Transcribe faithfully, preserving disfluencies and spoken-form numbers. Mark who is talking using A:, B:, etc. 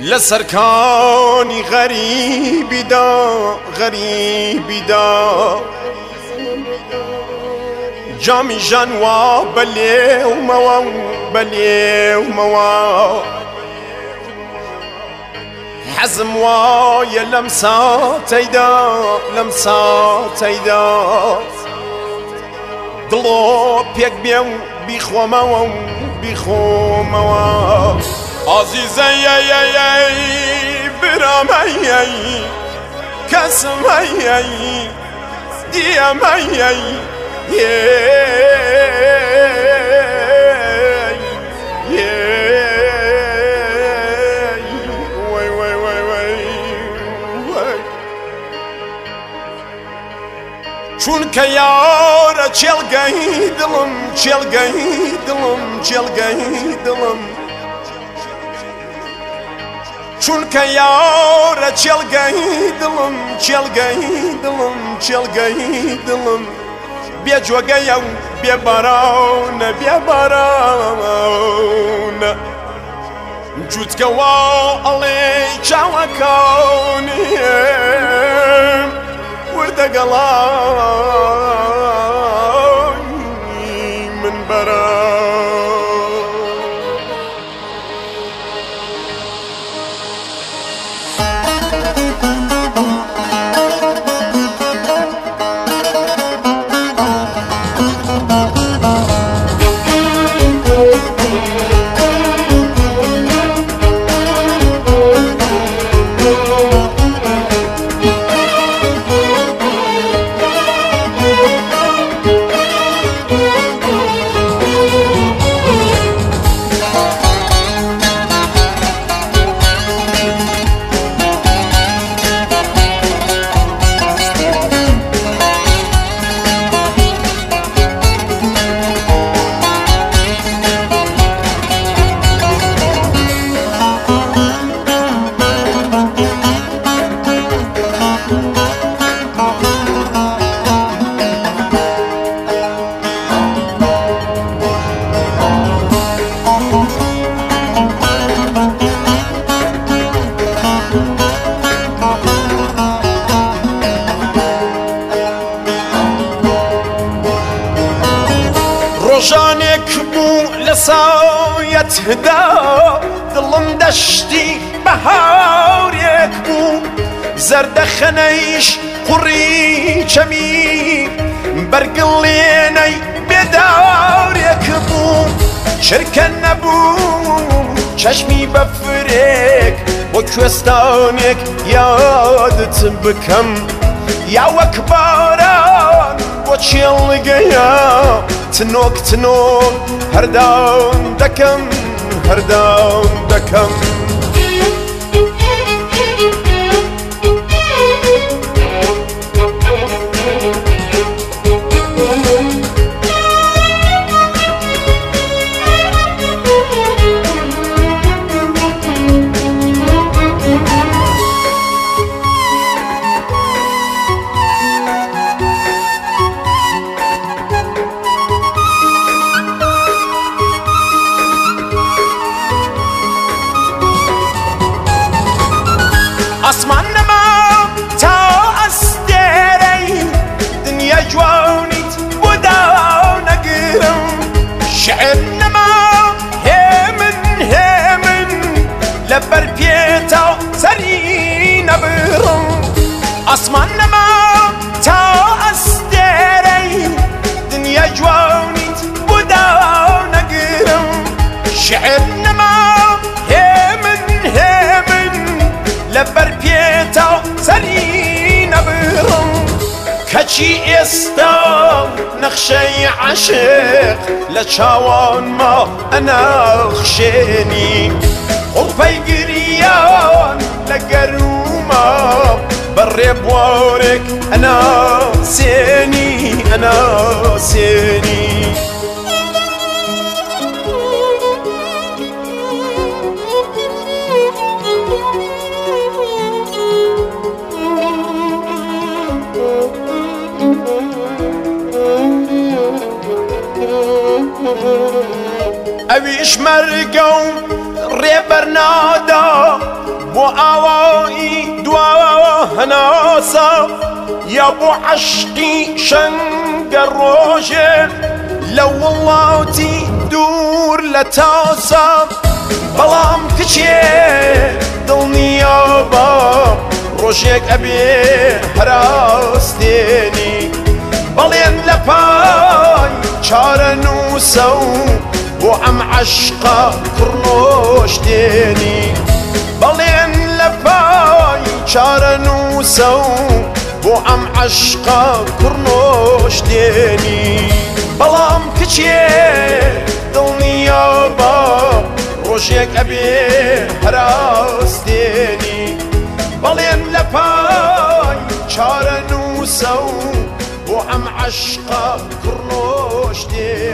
A: لسركاني غريبي دا غريبي دا جامي جانوا بلي وموا بلي وموا حزم وايا لمسات ايدا لمسات ايدا دلو بيك بيو بيخوا موا بيخوا موا عزيزي يا يا يا برامي يا كسمي يا ديامي يا وي وي وي وي چونك يارا چلگي دلم چلگي دلم چلگي دلم چونك يارا چلگي دلم چلگي دلم چلگي دلم بيا جوگيو بيا بارون بيا بارون جود كوا علي جاوكوني ورد قلاي من برا روشانك بو لسايت هدا دلم دشتي بهاريك بو زرد خنيش قري جميل برقليني بداريك بو شركن نبو چشمي بفريك وكوستانك يادت بكم يا وكباران وچلگيا تنوك تنوك هردان دكم هردان دكم أسمان نما تا أستري دنيا جوانيت ودا نقرم شعر نما همن همن لبر بيتا سري نبرم أسمان نما تا أستري دنيا جوانيت ودا نقرم شعر نما همن همن لبر بيتا سري نبرم كشي استا نخشي عشق لشاوان ما انا خشيني وفي قريان لقروما بري بوارك انا سيني انا سيني أبيش مرقو ڕێبەرنادا بۆ ئاوایی دوا هەناسە یا بۆ عەشقی شەنگە ڕۆژێ لە وڵاتی دوور لە تاسە بەڵام کچێ دڵنیا بە ڕۆژێک ئەبێ هەراستێنی بەڵێن لە پای چارە نووسە و بۆ ئەم عەشقە کوڕنۆشتێنی بەڵێن لە پای چارە نووسە و بۆ ئەم عەشقە کوڕنۆشتێنی بەڵام کچێ دڵنیا بە ڕۆژێک ئەبێ هەراستێنی بەڵێن لە پای چارە نووسە و بۆ ئەم عەشقە کوڕنۆشتێنی